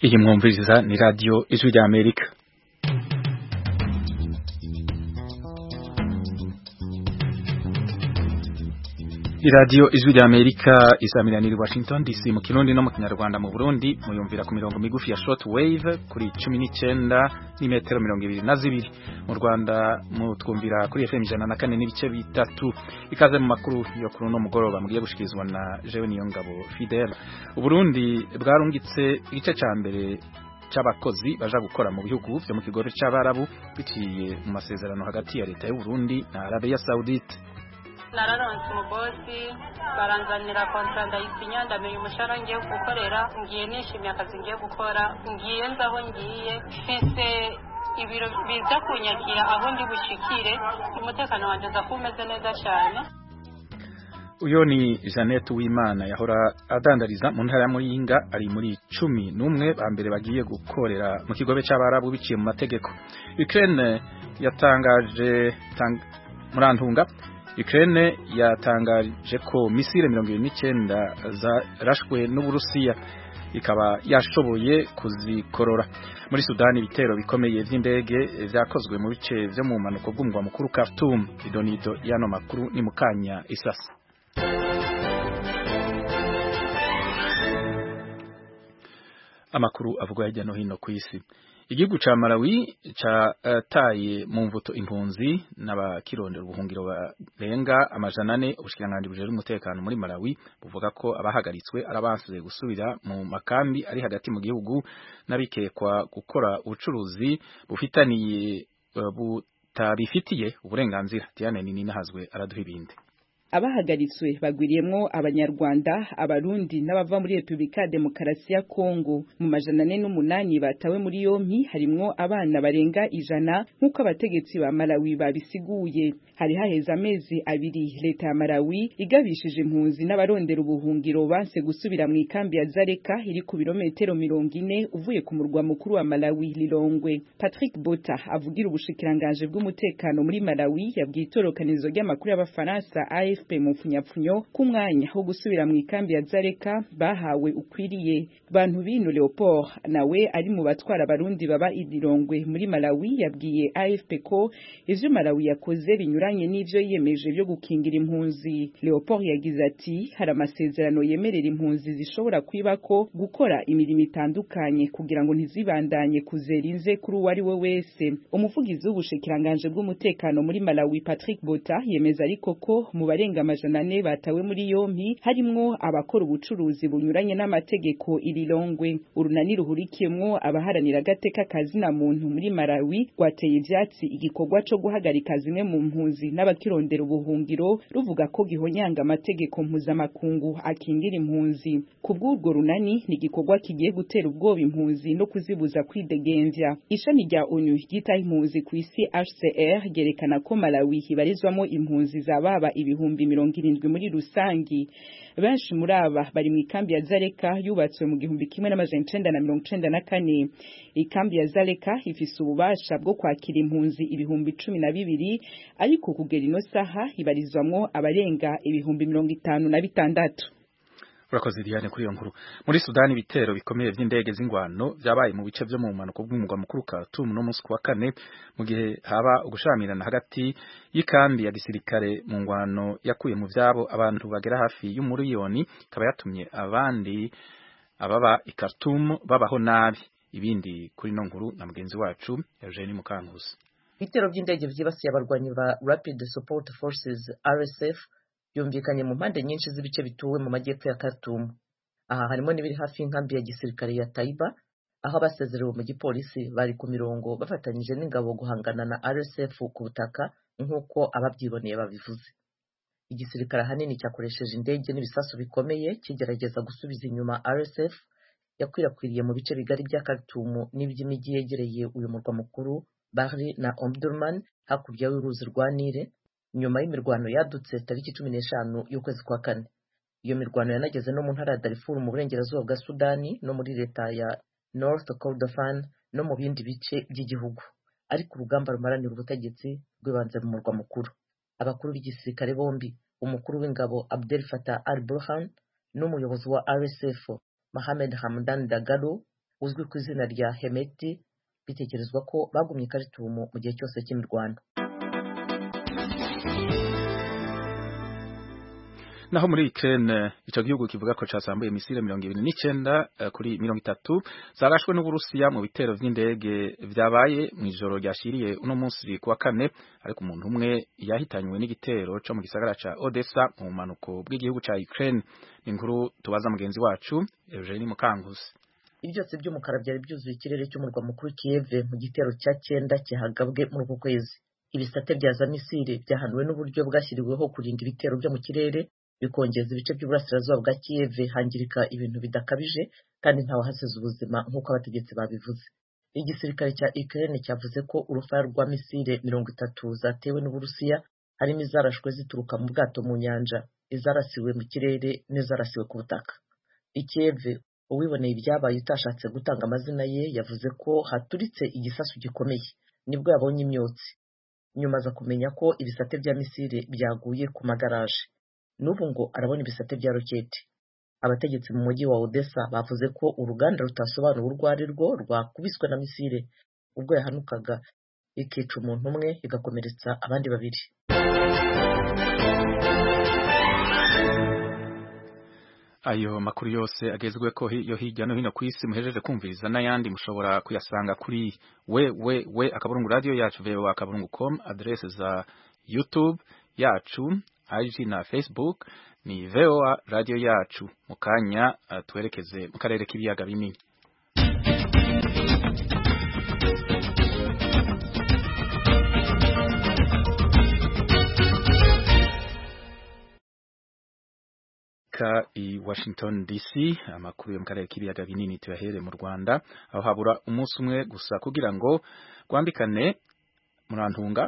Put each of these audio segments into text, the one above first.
Iyi mwumviriza ni radio Ijwi rya Amerika. Radio Ijwi rya Amerika isamiranira Washington DC mu Kirundi no mu Kinyarwanda mu Burundi muyumvira ku mirongo migufi ya short wave kuri 19 n'imetero 22 mu Rwanda mutwumvira kuri FM 104 n'ibice bitatu. Ikaze mu makuru yo kuri no mugoroba mugiye gushikirizwa na Jewe Niyongabo Fidel. Uburundi bwarungitse igice ca mbere c'abakozi baja gukora mu bihugu byo mu kigobe c'abarabu biciye mu masezerano hagati ya leta y'u Burundi na Arabia Saudite. Nararonse umubosi baranzanira kontra ndayisinya ndamenye umushahara ngiye gukorera ngiye nishimiye akazi ngiye gukora ngiye nzaho ngiye fise ibiro biza kunyakira aho ndi bushikire umutekano wanje za kumeze neza cyane. Uyo ni Jeannette Uwimana yahora adandariza mu ntara ya Muyinga ari muri 11 bambere bagiye gukorera mu kigobe c'abarabu biciye mu mategeko. Ukraine yatangaje murantunga Ukraine yatangaje ko misile 29 zarashwe n'Uburusiya ikaba yashoboye kuzikorora. Muri Sudani ibitero bikomeye vy'indege vyakozwe mu bice vyo mu manuko bw'umugwa mukuru Khartoum. Idonido yano makuru ni mukanya isasa. Amakuru avuga hirya no hino ku isi. Igihugu ca Malawi taye mu mvuto impunzi n'abakirondera ubuhungiro barenga amajana 4. Ubushikiranganji bujejwe umutekano muri Malawi buvuga ko abahagaritswe arabansuye gusubira mu makambi ari hagati mu gihugu n'abikekwa gukora ubucuruzi butabifitiye uburenganzira. Diane Nini nahazwe araduha ibindi. Abahagaritswe bagwiriyemwo abanyarwanda, abarundi n'abava muri Republika ya Demokarasi ya Kongo. Mu majana 4 batawe muri yompi harimwo abana barenga 100 nk'uko abategetsi ba Malawi babisiguye. Hari haheza amezi 2 leta ya Malawi igabishije impunzi n'abarondera ubuhungiro banse gusubira mu ikambi ya Zareka iri ku birometero 40 uvuye ku murwa mukuru wa Malawi Lilongwe. Patrick Bota avugira ubushikiranganje bw'umutekano muri Malawi yabwiye itorokanizo ry'amakuru y'abafaransa AFP mu funyapfunyo kumwanya ho gusubira mu ikambi ya Zareka bahawe ukwiriye. Bantu bino Leopold nawe ari mu batwara abarundi baba Lilongwe muri Malawi yabwiye AFP ko ivyo Malawi yakoze binyuranye n'ivyo yiyemeje byo gukingira impunzi. Leopold yagize ati hari amasezerano yemerera impunzi zishobora kwibako gukora imirimo itandukanye kugira ngo ntizibandanye kuzerinze kuri uwo ari we wese. Umuvugizi w'ubushikiranganje bw'umutekano muri Malawi Patrick Bota yemeza ariko ko mu barenga amajana 4 batawe muri yompi harimwo abakora ubucuruzi bunyuranye n'amategeko Lilongwe. Urunani ruhurikiyemwo abaharanira agateka kazi na muntu muri Malawi rwateye ivyatsi igikorwa co guhagarika zimwe mu mpunzi n'abakirondera ubuhungiro ruvuga ko gihonyanga amategeko mpuzamakungu akingira impunzi. Kubw'urwo runani ni igikorwa kigiye gutera ubwoba impunzi no kuzibuza kwidegemvya. Ishami rya ONU ryita impunzi ku isi HCR ryerekana ko Malawi hibarizwamo impunzi zababa ibihumbi 70 muri rusangi. Benshi muri aba bari mu ikambi ya Zareka yubatswe mu 1994. Ikambi ya Zareka ifise ububasha bwo kwakira impunzi ibihumbi 12 ariko kugera ino saha ibarizwamwo abarenga ibihumbi 56. Urakoze Diane kuri iyo nkuru. Muri Sudani ibitero bikomeye vy'indege z'ingwano vyabaye mu bice vyo mu manuko bw'umugwa mukuru Khartoum no musi wa 4 mu gihe haba ugushamirana hagati y'ikambi ya gisirikare mu ngwano yakuye mu vyabo abantu bagera hafi y'umuriyoni kaba yatumye abandi ababa i Khartoum babaho nabi. Ibindi kuri no nkuru na mugenzi wacu Eugene Mukankusi. Ibitero by'indege vyibasiye abarwanyi ba Rapid Support Forces RSF yumvikanye mu mpande nyinshi z'ibice bituwe mu majyepfo ya Khartoum. Aha harimo n'ibiri hafi y'inkambi ya gisirikare ya Taiba aho abasezerewe mu gipolisi bari ku mirongo bafatanyije n'ingabo guhangana na RSF ku butaka nk'uko ababyiboneye babivuze. Igisirikare ahanini cyakoresheje indege n'ibisasu bikomeye kigerageza gusubiza inyuma RSF yakwirakwiriye mu bice bigari bya Khartoum n'iby'imijyi yegereye uyu murwa mukuru Bahri na Omdurman hakurya y'uruzi rwa Nile. Nyuma y'imirwano yadutse tariki 15 y'ukwezi kwa 4. Iyo mirwano yanageze no mu ntara ya Darfur mu burengerazuba bwa Sudani no muri leta ya North Kordofan no mu bindi bice by'igihugu. Ariko urugamba rumaranira ubutegetsi rwibanze mu murwa mukuru. Abakuru b'igisirikare bombi, umukuru w'ingabo Abdel Fattah al-Burhan n'umuyobozi wa RSF Mohamed Hamdan Dagalo uzwi ku izina rya Hemeti bitekerezwa ko bagumye i Khartoum mu gihe cyose cy'imirwano. Naho muri Ukraine ico gihugu kivuga ko casambuye misile 29 kuri 30 zarashwe n'Uburusiya mu bitero vy'indege vyabaye mu ijoro ryashiriye uno munsi kuwa kane, ariko umuntu umwe yahitanywe n'igitero co mu gisagara ca Odessa mu manuko bw'igihugu ca Ukraine. Inkuru tubaza mugenzi wacu Eugenie Mukanguzi. Ibyotsi by'umukara byari byuzuye ikirere cy'umurwa mukuru Kiev mu gitero cya 9 kihagabwe muri uku kwezi. Ibisate bya za misile byahanuwe n'uburyo bwashyiriweho kurinda ibitero byo mu kirere, bikongeza ibice by'uburasirazuba bwa Kiev hangirika ibintu bidakabije kandi ntawe hasize ubuzima nk'uko abategetsi babivuze. Igisirikare cya Ukraine cyavuze ko urufaya rwa misile 30 zatewe n'Uburusiya harimo izarashwe zituruka mu bwato mu nyanja, izarasiwe mu kirere n'izarasiwe ku butaka. Kiev uwiboneye ibyabaye utashatse gutanga amazina ye yavuze ko haturitse igisasu gikomeye nibwo yabonye imyotsi, nyuma aza kumenya ko ibisate bya misile byaguye ku magaraje. N'ubu ngo arabona ibisate bya roketi. Abategetsi mu mujyi wa Odessa bavuze ko uruganda rutasobanura urwo ari rwo rwakubiswe na misile ubwo yahanukaga ikica umuntu umwe igakomeretsa abandi babiri. Ayo makuru yose agezweko yo hirya no hino ku isi muhejeje kumviriza n'ayandi mushobora kuyasanga kuri radio yacu voa.com, adresse za YouTube yacu, IG na Facebook ni VOA radio yacu. Mukanya twerekeze mu karere k'ibiyaga binini. I Washington DC, amakuru yo mu karere k'ibiyaga binini tuyahere mu Rwanda, aho habura umunsi umwe gusa kugira ngo gwambikane murantunga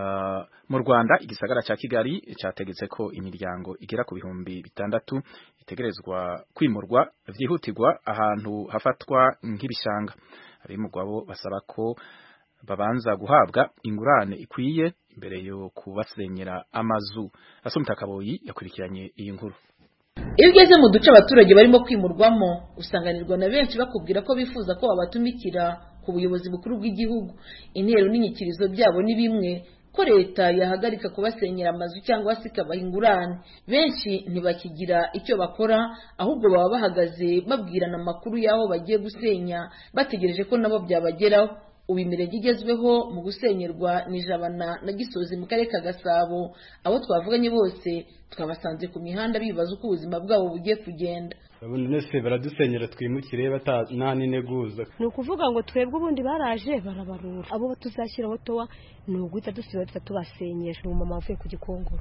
mu Rwanda. Igisagara ca Kigali categetse ko imiryango igera ku 600 itegerezwa kwimurwa vyihutirwa ahantu hafatwa nk'ibishanga. Abimugwabo basaba ko babanza guhabwa ingurane ikwiye imbere yo kubasenyera amazu. Asumta Kaboyi yakurikiranye iyi nkuru. Iyo ugeze mu duce abaturage barimo kwimurwamo usanganirwa na benshi bakubwira ko bifuza ko babatumikira ku buyobozi bukuru bw'igihugu. Intero n'inyikirizo byabo ni bimwe, ko leta yahagarika kubasenyera amazu cyangwa se ikabaha ingurane. Benshi ntibakigira icyo bakora, ahubwo baba bahagaze babwirana amakuru y'aho bagiye gusenya bategereje ko nabo byabageraho. Imirenge igezweho mu gusenyerwa ni Jabana na Gisozi mu karere ka Gasabo. Abo twavuganye bose twabasanze ku mihanda bibaza uko ubuzima bwabo bugiye kugenda. Nese baradusenyera twimukire nta n'integuza. Ni ukuvuga ngo twebwe ubundi baraje barabarura, abo tuzashyiraho towa ni uguhita dusubira tubasenyesha. Umumama avuye ku Gikongoro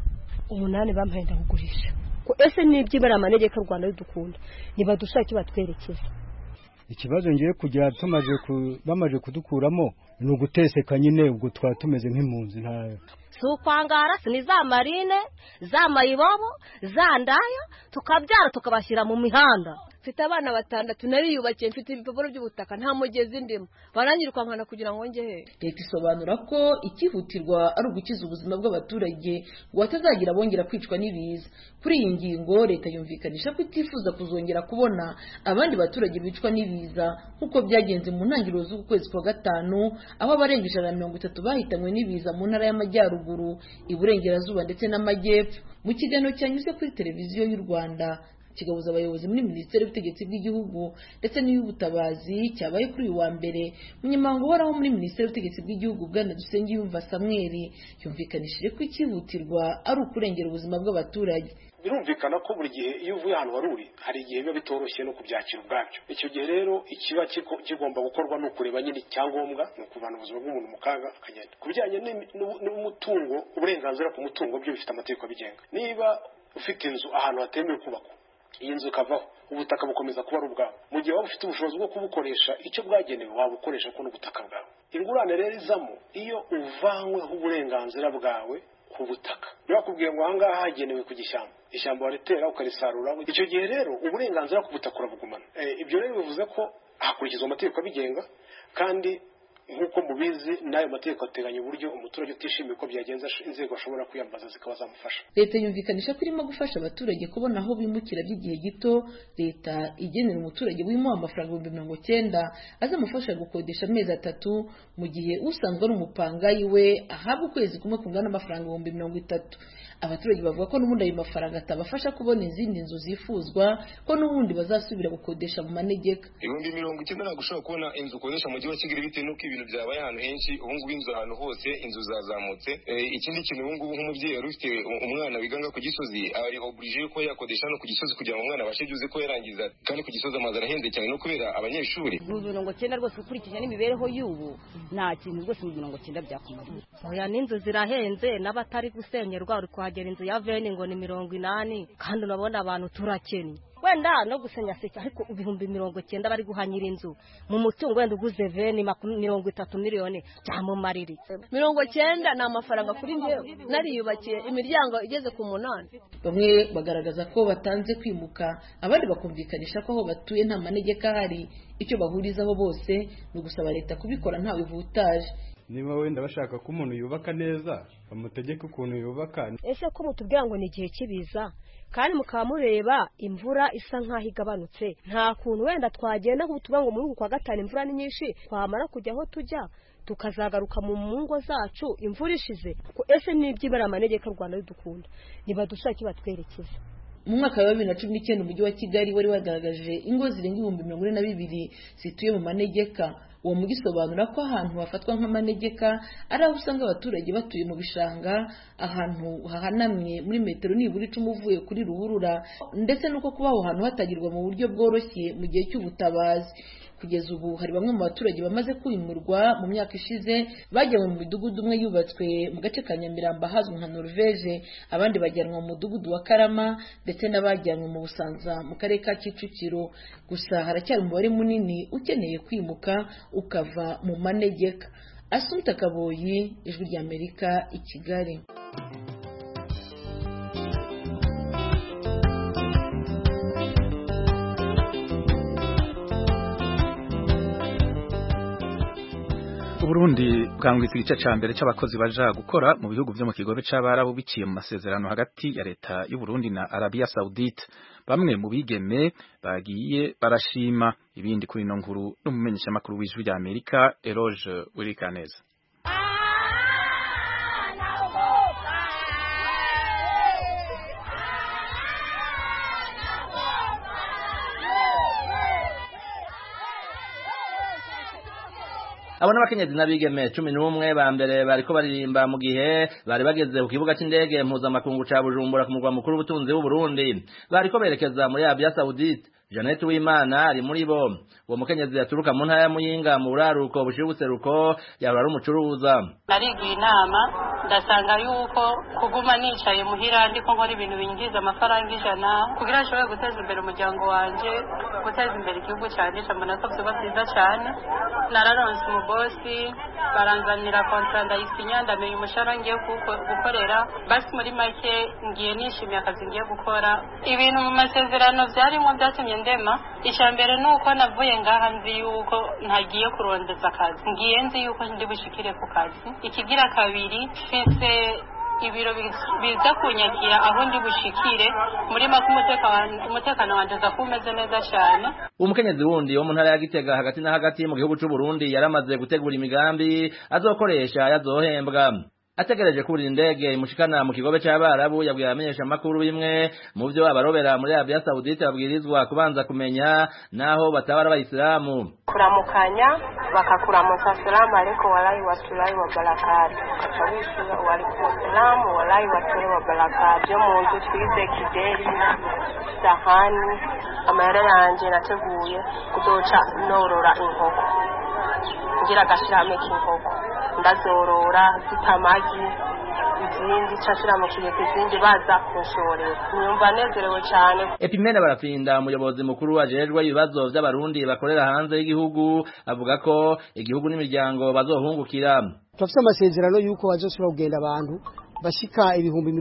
8 bampaye ndakugurisha ko ese nibyibara amanegeka Rwanda ridukunda nibadushaka icyo batwerekeza. Ikibazo ngiye kugira bamaje kudukuramo ni uguteseka nyine, ubwo twatumeze nk'impunzi ntayo. Sukwangara sini za marine za mayibobo za ndaya tukabyara tukabashyira mu mihanda. Mfite abana 6 nariyubakiye, mfite ibipapuro by'ubutaka nta mugezi ndimo, baranyirukankana kugira ngo ngehe. Leta isobanura ko ikihutirwa ari ugukiza ubuzima bw'abaturage ngo batazagira bongera kwicwa n'ibiza. Kuri iyi ngingo leta yumvikanisha ko itifuza kuzongera kubona abandi baturage bicwa n'ibiza nk'uko byagenze mu ntangiriro z'ukwezi kwa gatanu, aho abarenga 130 bahitanywe n'ibiza mu ntara y'Amajyaruguru, Iburengerazuba ndetse n'Amajyepfo. Mu kiganiro cyanyuze kuri televiziyo y'u Rwanda kigabuza abayobozi muri Minisiteri y'Ubutegetsi bw'Igihugu ndetse n'iy'Ubutabazi cyabaye kuri uyu wa mbere, Umunyamabanga uhoraho muri Minisiteri y'Ubutegetsi bw'Igihugu Bwana Dusengiyumva Samuel yumvikanishije ko ikihutirwa ari ukurengera ubuzima bw'abaturage. Birumvikana ko buri gihe iyo uvuye ahantu waruri hari igihe biba bitoroshye no kubyakira ubwabyo. Icyo gihe rero ikiba kigomba gukorwa no kureba nyine icyangombwa no kuvana ubuzima bw'umuntu mu kaga akagenda. Kubijyanye n'umutungo, uburenganzira ku mutungo byo bifite amategeko abigenga. Niba ufite inzu ahantu hatemewe kubakwa, iyi nzu ikavaho, ubutaka bukomeza kuba ari ubwawe. Mu gihe waba ufite ubushobozi bwo kubukoresha icyo bwagenewe wabukoresha ko n'ubutaka bwawe. Ingurane rero izamo iyo uvanyweho uburenganzira bwawe ku butaka. Bakubwiye ngo ahangaha hagenewe ku ishyamba waritera ukarisarura. Icyo gihe rero uburenganzira ku butaka urabugumana. Ibyo rero bivuze ko hakurikizwa amategeko abigenga kandi nk'uko mubizi n'ayo mategeko ateganya uburyo umuturage utishimiye uko byagenze inzego ashobora kwiyambaza zikaba zamufasha. Leta yumvikanisha ko irimo gufasha abaturage kubona aho bimukira by'igihe gito. Leta igenera umuturage wimuha amafaranga 90,000 azamufasha gukodesha amezi 3 mu gihe usanzwe ari umupangayi we ahabwa ukwezi kumwe kungana n'amafaranga 30,000. Abaturage bavuga ko n'ubundi ayo mafaranga atabafasha kubona izindi nzu zifuzwa, ko n'ubundi bazasubira gukodesha mu manegeka. 90,000 ntabwo ushobora kubona inzu ukodesha mu mujyi wa Kigali bitewe n'uko ibintu byabaye ahantu henshi. Ubu ngubu inzu ahantu hose inzu zazamutse. Ikindi kintu ubu ngubu nk'umubyeyi wari ufite umwana wiganga ku Gisozi ari obligé ko yakodesha no ku Gisozi kugira ngo umwana abashe byuze ko yarangiza, kandi ku Gisozi amazi arahenze cyane no kubera abanyeshuri. 90,000 rwose ukurikije n'imibereho y'ubu nta kintu rwose 90,000 byakumarira. Oya, n'inzu zirahenze, n'abatari gusenyerwa uri kuhagera inzu ya veni ngo ni 80, kandi unabona abantu turakennye. Wenda no gusenya seka, ariko 90,000 bari guhanyira inzu mu mutungo wenda uguze veni 30 miliyoni cyamumariri. 90 ni amafaranga kuri njyewe nariyubakiye imiryango igeze ku 8. Bamwe bagaragaza ko batanze kwimuka, abandi bakumvikanisha ko aho batuye nta manegeka hari. Icyo bahurizaho bose ni ugusaba leta kubikora ntawe vutaje. Niba wenda bashaka ko umuntu yubaka neza bamutegeka ukuntu yubaka. Ese ko mutubwira ngo ni igihe kibiza kandi mukaba mureba imvura isa nkaho igabanutse, nta kuntu wenda twagenda kutuvuga ngo muri uku kwa gatanu imvura ni nyinshi twamara kujya aho tujya tukazagaruka mu mungo zacu imvura ishize? Ese n'ibyibara amanegeka Rwanda ridukunda niba dushaka batwerekeza. Mu mwaka wa 2019 umujyi wa Kigali wari wagaragaje ingo zirenga 42,000 zituye mu manegeka. Uwo mujyi usobanura ko ahantu hafatwa nk'amanegeka ari aho usanga abaturage batuye mu bishanga, ahantu hahanamye muri metero nibura 10 uvuye kuri ruhurura, ndetse nuko kuba aho hantu hatagirwa mu buryo bworoshye mu gihe cy'ubutabazi. Kugeza ubu hari bamwe mu baturage bamaze kwimurwa mu myaka ishize, bajyanwe mu midugudu umwe yubatswe mu gace ka Nyamirambo hazwi nka Norvege, abandi bajyanwa mu mudugudu wa Karama, ndetse n'abajyanwe mu Busanza mu karere ka Kicukiro. Gusa haracyari umubare munini ukeneye kwimuka ukava mu manegeka. Asumta Kaboyi, Ijwi ry'Amerika, i Kigali. Burundi bwangwitse igice ca mbere c'abakozi baja gukora mu bihugu vyo mu kigobe c'abarabu biciye mu masezerano hagati ya leta y'u Burundi na Arabia Saudite. Bamwe mu bigeme bagiye barashima. Ibindi kuri ino nkuru n'umumenyesha makuru w'Ijwi ry'Amerika Eloge Wirikaneza. Abo n'abakenyezi n'abigeme 11 ba mbere bariko baririmba mu gihe bari bageze ku kibuga c'indege mpuzamakungu ca Bujumbura ku murwa mukuru w'ubutunzi w'u Burundi. Bariko berekeza muri Arabia Saudite. Janet Uwimana ari muri bo. Uwo mukenyezi yaturuka mu ntara ya Muyinga mu buraruko bushibuseruko, yahora ari umucuruza. Narigiye inama ndasanga yuko kuguma nicaye muhira ndiko nkora ibintu binjiza amafaranga 100 kugira nshobore guteza imbere umuryango wanje, guteza imbere igihugu cyane cyambona ko byo byiza cyane. Nararonse umubosi baranzanira kontra ndayisinya ndamenye umushahara ngiye gukorera, basi muri make ngiye nishimiye akazi ngiye gukora. Ibintu mu masezerano byarimo byatumye ndema. Icyambere nuko navuye ngaha nzi yuko ntagiye kurondeza akazi, ngiye nzi yuko ndi bushikire ku kazi. Ikigira kabiri fise ibiro biza kunyakira aho ndi bushikire muri umutekano wanje za kumeze neza cyane. Umukenyezi wundi wo mu ntara ya Gitega hagati na hagati mu gihugu cy'u Burundi yaramaze gutegura imigambi azokoresha yazohembwa. Ategereje kurira indege imushikana mu kigobe c'abarabu yabwiye amenyesha makuru bimwe mu byo abarobera muri Arabia Saudite babwirizwa kubanza kumenya naho batabara abayisilamu. Kuramukanya bakakuramutsa salamu alaykum warahmatullahi wabarakatuh. Kabisa wa salamu warahmatullahi wabarakatuh. Mu nzu twize kideri sahani amara yanje nateguye kudoca norora inkoko. Ngira gashirame k'inkoko ndazorora zitamagi izindi cashira mu kiyeke izindi baza kunshorera. Nyumva nezerewe cyane. Epimene Barapfinda umuyobozi mukuru ajejwe ibibazo by'abarundi bakorera hanze y'igihugu avuga ko igihugu n'imiryango bazohungukira. Tufite amasezerano yuko bazosubira kugenda abantu bashika ibihumbi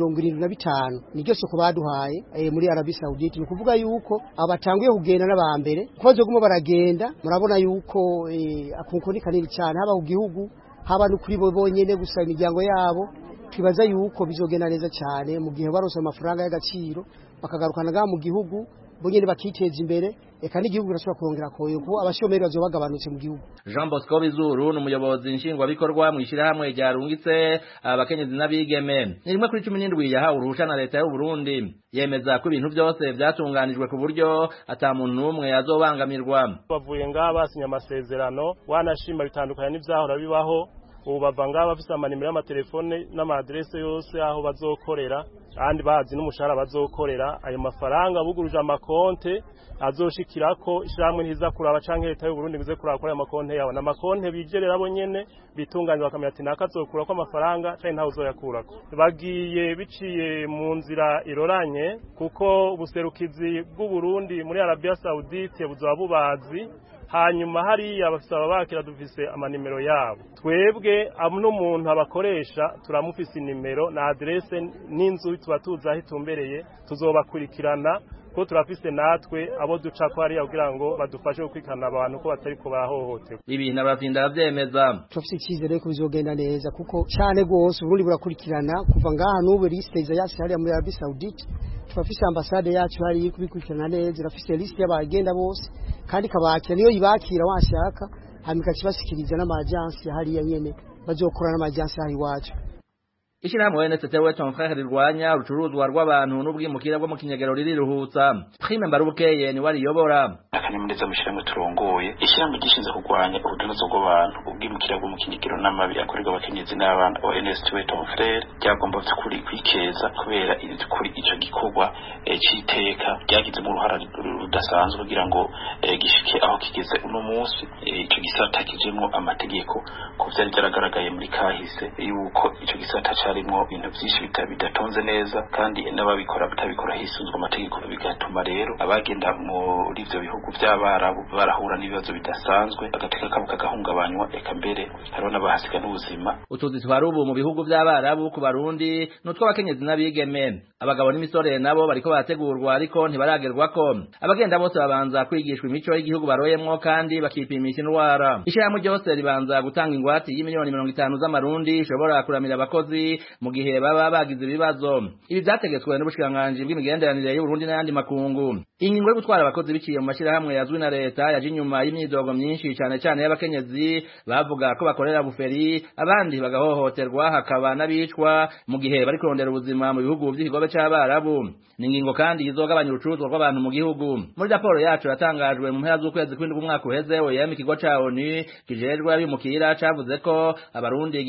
75 niryo soko baduhaye muri Arabie Saoudite. Ni kuvuga yuko abatanguye kugenda n'abambere bazoguma baragenda, murabona yuko akunko ni kanini cyane haba ku gihugu haba no kuri bo bonyene gusa imiryango yabo. Twibaza yuko bizogenda neza cyane mu gihe barose amafaranga y'agaciro bakagarukana mu gihugu bonyene bakiteza imbere, eka n'igihugu kirashobora kurongera koyo ko abashomeri bazobagabanutse mu gihugu. Jean Bosco Bizuru n'umuyobozi nshingwabikorwa mu ishyirahamwe ryarungitse abakenyezi n'abigeme. Ni rimwe kuri 17 yahawe uruhusha na leta y'u Burundi, yemeza ko ibintu byose byatunganijwe ku buryo ata muntu n'umwe azobangamirwa. Bavuye ngaha basinya amasezerano, wanashima bitandukanye n'ivyahora bibaho. Ubu bava ngaha bafise amanimero y'amatelefone n'amadresse yose aho bazokorera, kandi bazi n'umushahara bazokorera. Ayo mafaranga buguruje amakonte azoshikirako ishamwe ntiza kuraba canke leta y'u Burundi bize kuraba ayo makonte yawe na makonte bigerera abo nyene bitunganye bakamenya ati nakazokura ko amafaranga canke ntawe uzoyakurako. Bagiye biciye mu nzira iroranye kuko ubuserukizi bw'u Burundi muri Arabia Saoudite buzaba bubazi, hanyuma hariya abasaba bakira dufise amanimero yabo. Twebwe n'umuntu abakoresha turamufise inimero na adresse n'inzu tuba tuzi aho itumbereye, tuzobakurikirana ko turafise natwe abo duca ko hariya kugira ngo badufashe gukwikana abantu ko batari ko bahohoterwa. Ibi n'abafinda bavyemeza. Turafise icyizere ko bizogenda neza kuko cyane gose Burundi burakurikirana kuva ngaha n'ubu liste yasi hariya muri Arabie Saoudite. Turafise ambassade yacu hari kubikurikirana neza, irafise liste y'abagenda bose kandi kabakira niyo yibakira washaka hamika kibashikiriza n'amajansi hariya nyene bazokorana n'amajansi hari wacu. Ishirahamwe NSTW ton frère rirwanya urucuruzwa rw'abantu n'ubwimukira bwo mu kinyagero ririruhutsa. Prime Mbarubukeye ni wari yobora. Akanyamuneza mu shirahamwe turongoye. Ishirahamwe gishinzwe kurwanya urudandazo rw'abantu, ubwimukira bwo mu kinyagero n'amabi akorerwa abakenyezi n'abana NSTW ton frère ryagomba kuri kwikeza kubera kuri ico gikorwa c'iteka ryagize mu ruhara rudasanzwe kugira ngo gishike aho kigeze uno munsi. Ico gisata kijemwo amategeko ko vyari byaragaragaye muri kahise yuko ico gisata harimo ibintu byinshi bidatonze neza kandi n'ababikora batabikora hisunzwe amategeko, bigatuma rero abagenda muri ivyo bihugu by'abarabu barahura n'ibibazo bidasanzwe, agateka kabo kagahungabanywa, eka mbere hariho n'abahasiga n'ubuzima. Utuzi twarubu mu bihugu by'abarabu ku Barundi n'utwo abakenyezi n'abigeme, abagabo n'imisore nabo bariko bategurwa ariko ntibaragerwako. Abagenda bose babanza kwigishwa imico y'igihugu baroyemwo kandi bakipimisha indwara. Ishirahamwe ryose ribanza gutanga ingwate y'imiliyoni 50 z'amarundi ishobora kuramira abakozi mu gihe baba bagize ibibazo. Ibi byategetswe n'ubushikiranganji bw'imigenderanire y'u Burundi n'ayandi makungu. Ingingo yo gutwara abakozi biciye mu mashirahamwe yazwi na leta yaje inyuma y'imyidogo myinshi cyane cyane y'abakenyezi bavuga ko bakorera buferi, abandi bagahohoterwa hakaba n'abicwa mu gihe bari kurondera ubuzima mu bihugu by'ikigobe c'abarabu. Ni ingingo kandi izogabanya urucuruzwa rw'abantu mu gihugu. Muri raporo yacu yatangajwe mu mpera z'ukwezi kw'indwi umwaka uheze, OIM ikigo ca ONU kijejwe abimukira cavuze ko abarundi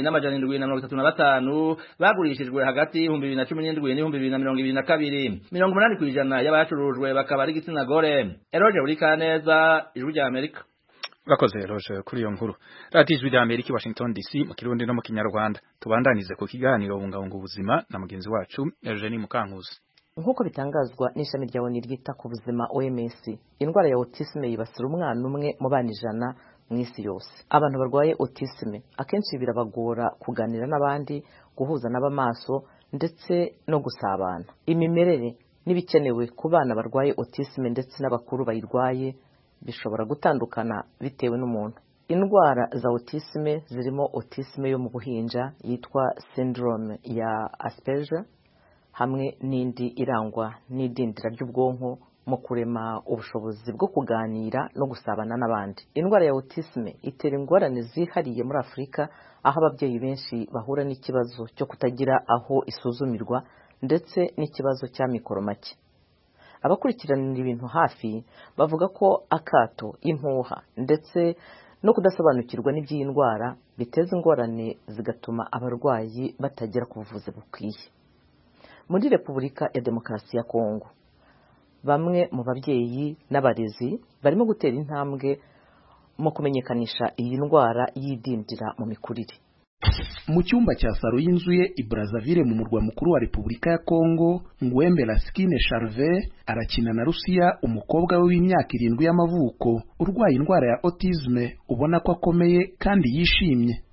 1735 bagurishijwe hagati 2017 n'2022. 80% y'abacurujwe bakaba ari igitsina gore. Eroje uri kaneza, Ijwi rya Amerika. Bakoze Eroje kuri iyo nkuru. Radio Ijwi rya Amerika, Washington DC, mu Kirundi no mu Kinyarwanda. Tubandanize ku kiganiro bungabunga ubuzima na mugenzi wacu Eugenie Mukankuzi. Nk'uko bitangazwa n'ishami rya ONU ryita ku buzima OMS, indwara ya autisme yibasira umwana umwe mu bana 100 mu isi yose. Abantu barwaye autisme akenshi birabagora kuganira n'abandi, guhuza n'abamaso ndetse no gusabana. Imimerere n'ibikenewe ku bana barwaye autisme ndetse n'abakuru bayirwaye bishobora gutandukana bitewe n'umuntu. Indwara za autisme zirimo autisme yo mu buhinja yitwa syndrome ya Asperger, hamwe n'indi irangwa n'idindira ry'ubwonko mu kurema ubushobozi bwo kuganira no gusabana n'abandi. Indwara ya autisme itera ingorane zihariye muri Afurika, aho ababyeyi benshi bahura n'ikibazo cyo kutagira aho isuzumirwa ndetse n'ikibazo cya mikoro make. Abakurikiranira ibintu hafi bavuga ko akato, impuha ndetse no kudasobanukirwa n'iby'iyi ndwara biteza ingorane zigatuma abarwayi batagera ku buvuzi bukwiye. Muri Repubulika ya Demokarasi ya Kongo, bamwe mu babyeyi n'abarezi barimo gutera intambwe mu kumenyekanisha iyi ndwara y'idindira mu mikurire. Mu cyumba cya saro y'inzu ye i Brazzaville mu murwa mukuru wa Repubulika ya Kongo, Ngwembe Laskine Charvet arakina na Rusia, umukobwa we w'imyaka 7 y'amavuko urwaye indwara ya autisme, ubona ko akomeye kandi yishimye.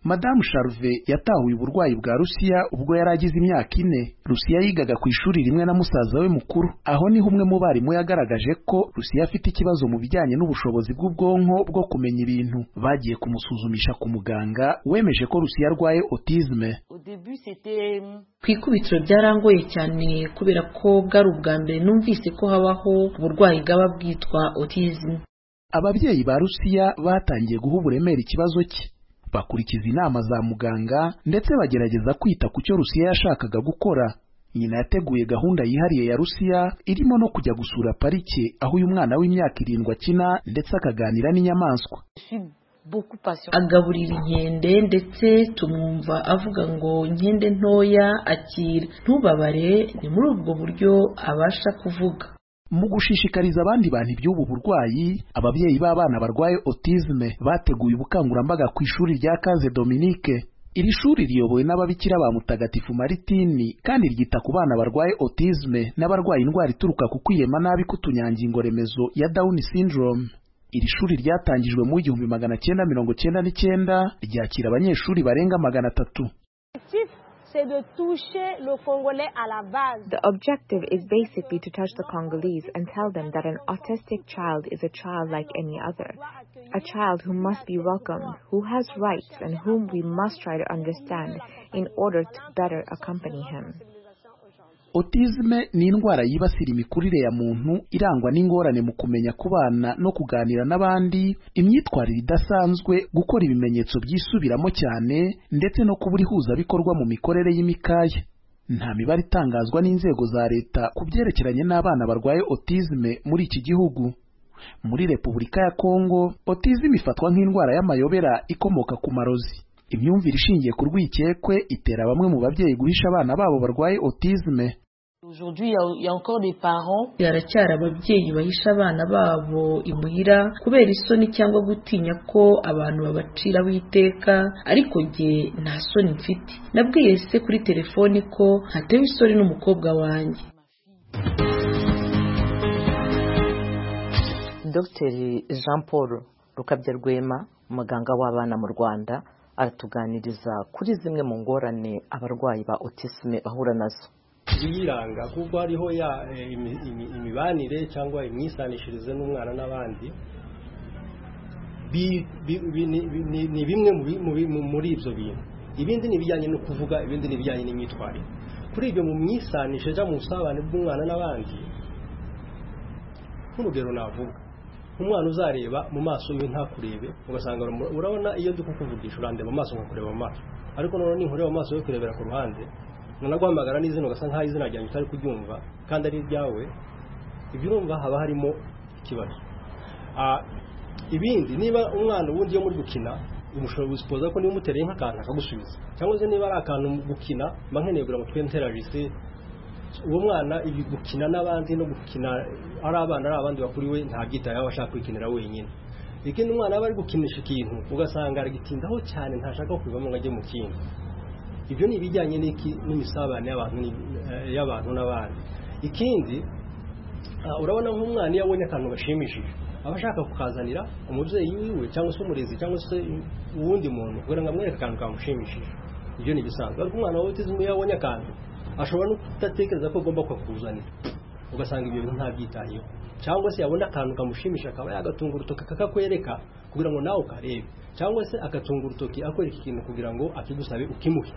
Madamu Charve yatahuye uburwayi bwa Rusiya ubwo yari agize imyaka 4. Rusiya yigaga ku ishuri rimwe na musaza we mukuru. Aho niho umwe mu barimu yagaragaje ko Rusiya afite ikibazo mu bijyanye n'ubushobozi bw'ubwonko bwo kumenya ibintu. Bagiye kumusuzumisha ku muganga wemeje ko Rusiya arwaye autisme. Ku ikubitiro byarangoye cyane kubera ko bwari ubwa mbere numvise ko habaho uburwayi bwaba bwitwa autisme. Ababyeyi ba Rusiya batangiye guha uburemere ikibazo cye. Bakurikiza inama za muganga ndetse bagerageza kwita ku cyo Rusiya yashakaga gukora. Nyina yateguye gahunda yihariye ya Rusiya irimo no kujya gusura parike aho uyu mwana w'imyaka 7 akina ndetse akaganira n'inyamaswa. Agaburira inkende ndetse tumwumva avuga ngo inkende ntoya akira, ntubabare. Ni muri ubwo buryo abasha kuvuga. Mu gushishikariza abandi bantu iby'ubu burwayi, ababyeyi b'abana barwaye autisme bateguye ubukangurambaga ku ishuri rya Kaze Dominique. Iri shuri riyobowe n'ababikira ba Mutagatifu Maritini kandi ryita ku bana barwaye autisme n'abarwaye indwara ituruka ku kwiyema nabi k'utunyangingo remezo ya Down syndrome. Iri shuri ryatangijwe mu 1999 ryakira abanyeshuri barenga 300. C'est de toucher le Congolais à la base. The objective is basically to touch the Congolese and tell them that an autistic child is a child like any other. A child who must be welcomed, who has rights, and whom we must try to understand in order to better accompany him. Autisme ni indwara yibasira imikurire ya muntu irangwa n'ingorane mu kumenya kubana no kuganira n'abandi, imyitwarire idasanzwe, gukora ibimenyetso byisubiramo cyane ndetse no kubura ihuza bikorwa mu mikorere y'imikaya. Nta mibare itangazwa n'inzego za leta ku byerekeranye n'abana barwaye autisme muri iki gihugu. Muri Repubulika ya Kongo, autisme ifatwa nk'indwara y'amayobera ikomoka ku marozi. Imyumvire ishingiye ku rwikekwe itera bamwe mu babyeyi guhisha abana babo barwaye autisme. Aujourd'hui, il y a encore des parents. Yaracyari ababyeyi bahisha abana babo imuhira kubera isoni cyangwa gutinya ko abantu babacira witeka, ariko jye nta soni mfite. Nabwiye se kuri telefone ko hatewe isoni n'umukobwa wanjye. Dr. Jean Paul Rukabyarwema, umuganga w'abana mu Rwanda, aratuganiriza kuri zimwe mu ngorane abarwayi ba autisme bahura nazo. Yiranga kuko hariho imibanire cyangwa imyisanishirize n'umwana n'abandi, ni bimwe muri ibyo bintu. Ibindi ni bijyanye no kuvuga, ibindi ni bijyanye n'imyitwarire. Kuri ibyo mu myisanishe cyangwa mu busabane bw'umwana n'abandi, nk'urugero navuga, umwana uzareba mu maso ye ntakurebe, ugasanga urabona iyo ndi kukuvugisha urandeba mu maso nkakureba mu maso, ariko none ninkureba mu maso yo kurebera ku ruhande nanaguhamagara n'izina ugasanga nkaho izina ryanjye utari kuryumva kandi ari iryawe, ibyo urumva haba harimo ikibazo. Ibindi niba umwana ubundi yo muri gukina umushobora gusipoza ko niba umutereye nk'akantu akagusubiza, cyangwa se niba ari akantu gukina mba nkeneye kugira ngo twenteragise uwo mwana, ibi gukina n'abandi no gukina ari abana ari abandi bakuriwe ntabyitayeho, ashaka kwikinira wenyine. Ikindi umwana aba ari gukinisha ikintu ugasanga aragitindaho cyane, ntashaka kwivamo ngo ajye mu kindi. Ibyo ni ibijyanye n'imisabane y'abantu n'abandi. Ikindi urabona nk'umwana iyo abonye akantu gashimishije aba ashaka kukazanira umubyeyi wiwe cyangwa se umurezi cyangwa se uwundi muntu kugira ngo amwereke akantu kamushimishije. Ibyo ni bisanzwe. Ariko umwana wa autism iyo abonye akantu ashobora no kudatekereza ko agomba kukuzanira, ugasanga ibyo bintu ntabyitayeho. Cyangwa se yabona akantu kamushimisha akaba yagatunga urutoki akakwereka kugira ngo nawe ukarebe, cyangwa se agatunga urutoki akwereka ikintu kugira ngo akigusabe ukimuhe.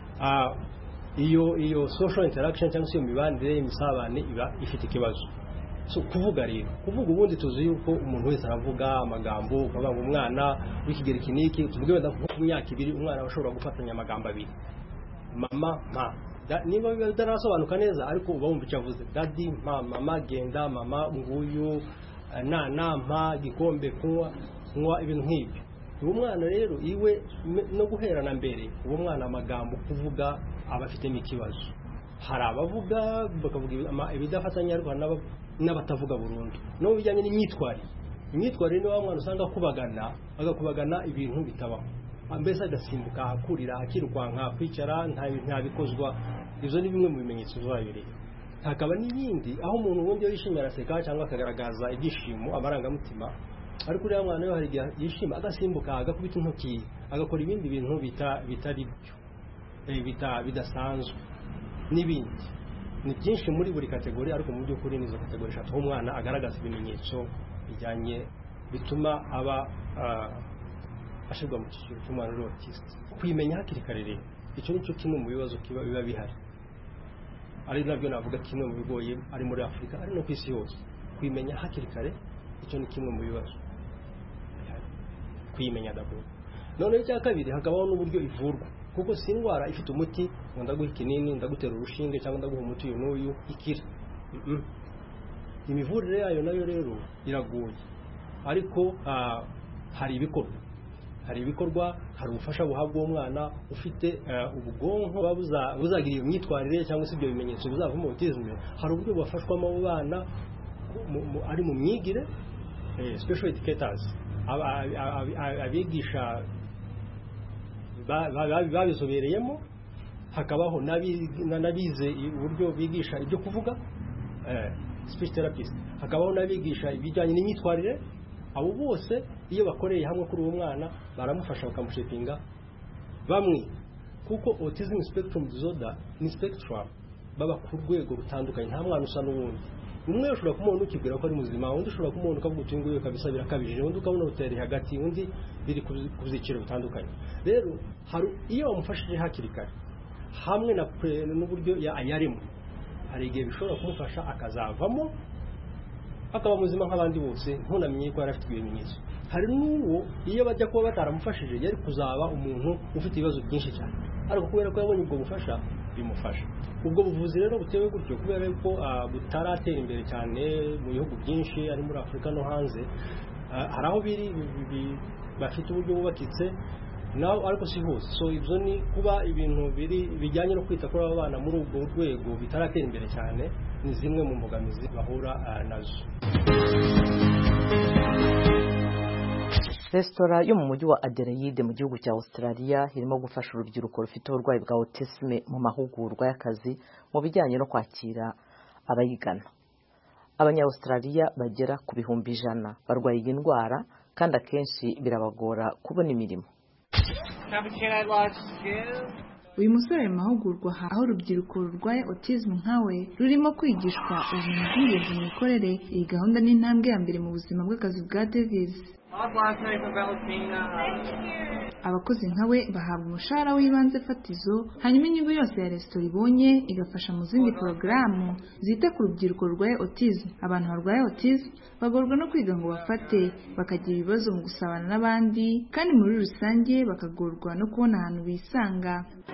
Iyo social interaction cyangwa se iyo mibanire imisabane iba ifite ikibazo. So kuvuga rero, kuvuga ubundi tuzi yuko umuntu wese aravuga amagambo, ukavuga ngo umwana w'ikigero kiniki, tuvuge wenda ku myaka 2 umwana ashobora gufatanya amagambo 2, mama mpa, niba bitarasobanuka neza ariko uba wumva icyo avuze, daddy mpa, mama genda, mama nguyu, nana mpa, gikombe kunywa, ibintu nk'ibyo. Uwo mwana rero iwe no guherana mbere, uwo mwana amagambo kuvuga aba afite n'ikibazo. Hari abavuga bakavuga ibidafatanya ariko n'abatavuga burundu. No bijyanye n'imyitwarire, imyitwarire ni wa mwana usanga agakubagana ibintu bitabaho, mbese agasimbuka akurira akirukwanka kwicara nta bikozwa. Ibyo ni bimwe mu bimenyetso by'ababiri. Hakaba n'ibindi aho umuntu ubundi yishimira aseka cyangwa akagaragaza ibyishimo, amarangamutima, ariko uriya mwana we hari igihe yishima agasimbuka agakubita intoki agakora ibindi bintu bitari byo bidasanzwe n'ibindi ni byinshi muri buri kategori ariko mu by'ukuri nizo kategori eshatu aho umwana agaragaza ibimenyetso bijyanye bituma aba ashyirwa mu cyiciro cy'umwana uri autiste. Kwimenya hakiri kare rero icyo nicyo kimwe mu bibazo biba bihari, ari nabyo navuga kimwe mu bigoye ari muri Afurika ari no ku isi yose. Kwimenya hakiri kare icyo ni kimwe mu bibazo kwimenya dabwo. None icya kabiri hakabaho n'uburyo ivurwa, kuko si indwara ifite umuti ngo ndaguha ikinini ndagutera urushinge cyangwa ndaguha umuti uyu n'uyu ikira. Imivurire yayo nayo rero iragoye, ariko hari ibikorwa hari ubufasha buhabwa uwo mwana ufite ubwonko buzagira iyo myitwarire cyangwa se ibyo bimenyetso bizavamo autisme. Hari uburyo bafashwamo abo bana ari mu myigire, special educators, abigisha babizobereyemo, hakabaho n'abize uburyo bigisha ibyo kuvuga, speech therapist, hakabaho n'abigisha ibijyanye n'imyitwarire. Abo bose iyo bakoreye hamwe kuri uwo mwana baramufasha bakamushepinga bamwe, kuko autism spectrum disorder ni spectrum, baba ku rwego rutandukanye, nta mwana usa n'uwundi. Umwe ushobora kumubona ukibwira ko ari muzima, undi ushobora kumubona ukavuga uti nguyu kabisa birakabije, undi ukabona utereye hagati, undi biri ku byiciro bitandukanye. Rero hari iyo bamufashije hakiri kare hamwe n'uburyo yarimo, hari igihe bishobora kumufasha akazavamo akaba muzima nk'abandi bose ntunamenye ko yari afite ibimenyetso. Hari n'uwo iyo bajya kuba bataramufashije yari kuzaba umuntu ufite ibibazo byinshi cyane, ariko kubera ko yabonye ubwo bufasha bimufasha. Ubwo buvuzi rero butewe gutyo kubera ko butaratera imbere cyane mu bihugu byinshi ari muri Afurika no hanze. Hari aho bafite uburyo bubakitse naho, ariko si hose. So ibyo ni kuba ibintu bijyanye no kwita kuri aba bana muri ubwo rwego bitaratera imbere cyane, ni zimwe mu mbogamizi bahura nazo. Resitora yo mu mujyi wa Adelaide mu gihugu cya Australia irimo gufasha urubyiruko rufite uburwayi bwa autisme mu mahugurwa y'akazi mu bijyanye no kwakira abayigana. Abanya-Australia bagera ku bihumbi 100 barwaye iyi ndwara, kandi akenshi birabagora kubona imirimo. Uyu musore ari mahugurwa aho urubyiruko rurwaye autism nkawe rurimo kwigishwa ubumenyi bw'ingenzi mu mikorere. Iyi gahunda ni intambwe ya mbere mu buzima bw'akazi bwa Davis. Abakozi nkawe bahabwa umushahara w'ibanze fatizo, hanyuma inyungu yose ya resitora ibonye igafasha mu zindi porogaramu zita ku rubyiruko rurwaye autism. Abantu barwaye autism bagorwa no kwiga ngo bafate, bakagira ibibazo mu gusabana n'abandi, kandi muri rusange bakagorwa no kubona ahantu bisanga.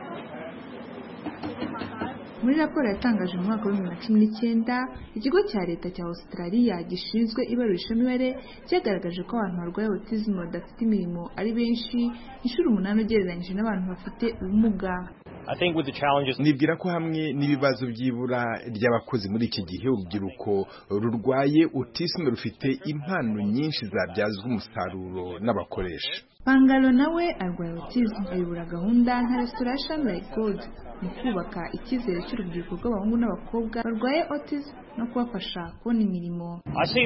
Muri raporo yatangaje mu mwaka wa 2019, ikigo cya leta cya Australia gishinzwe ibarurishamibare cyagaragaje ko abantu barwaye autism badafite imirimo ari benshi, inshuro 8 ugereranyije n'abantu bafite ubumuga. Nibwira ko hamwe n'ibibazo by'ibura ry'abakozi muri iki gihe, urubyiruko rurwaye autism rufite impano nyinshi zabyazwa umusaruro n'abakoresha. Pangalo nawe arwaye autism, ayobora gahunda nka Restoration Like God mu kubaka icyizere cy'urubyiruko rw'abahungu n'abakobwa barwaye autism no kubafasha kubona imirimo.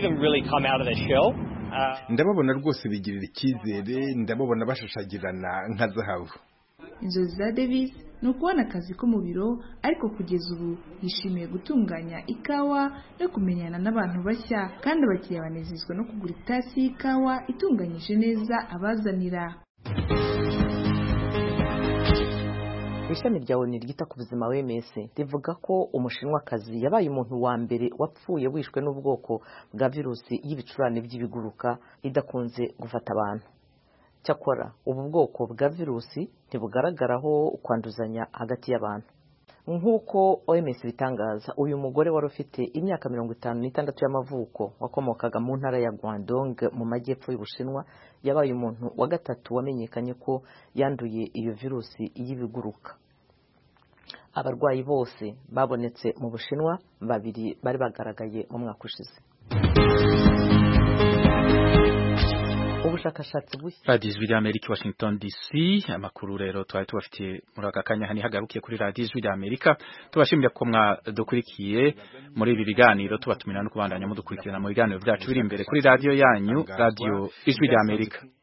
Ndababona rwose bigirira icyizere, ndababona bashashagirana nka zahabu. Inzozi za Davis ni ukubona akazi ko mu biro, ariko kugeza ubu yishimiye gutunganya ikawa no kumenyana n'abantu bashya, kandi abakiriya banezezwa no kugura itasi y'ikawa itunganyije neza abazanira. Ishami rya ONU ryita ku buzima WMS rivuga ko umushinwakazi yabaye umuntu wa mbere wapfuye wishwe n'ubwoko bwa virusi y'ibicurane by'ibiguruka idakunze gufata abantu. Cyakora ubu bwoko bwa virusi ntibugaragaraho kwanduzanya hagati y'abantu. Nk'uko OMS bitangaza, uyu mugore wari ufite imyaka 56 y'amavuko wakomokaga mu ntara ya Guangdong mu majyepfo y'Ubushinwa yabaye umuntu wa gatatu wamenyekanye ko yanduye iyo virusi y'ibiguruka. Abarwayi bose babonetse mu Bushinwa, 2 bari bagaragaye mu mwaka ushize. ubushakashatsi bushya. Radio Ijwi ry'Amerika Washington DC, amakuru rero twari tubafitiye muri aka kanya hani hagarukiye kuri Radio Ijwi ry'Amerika. Tubashimira ko mwadukurikiye muri ibi biganiro, tubatumira no kubandanya mudukurikirana mu biganiro byacu biri imbere kuri radio yanyu, Radio Ijwi ry'Amerika.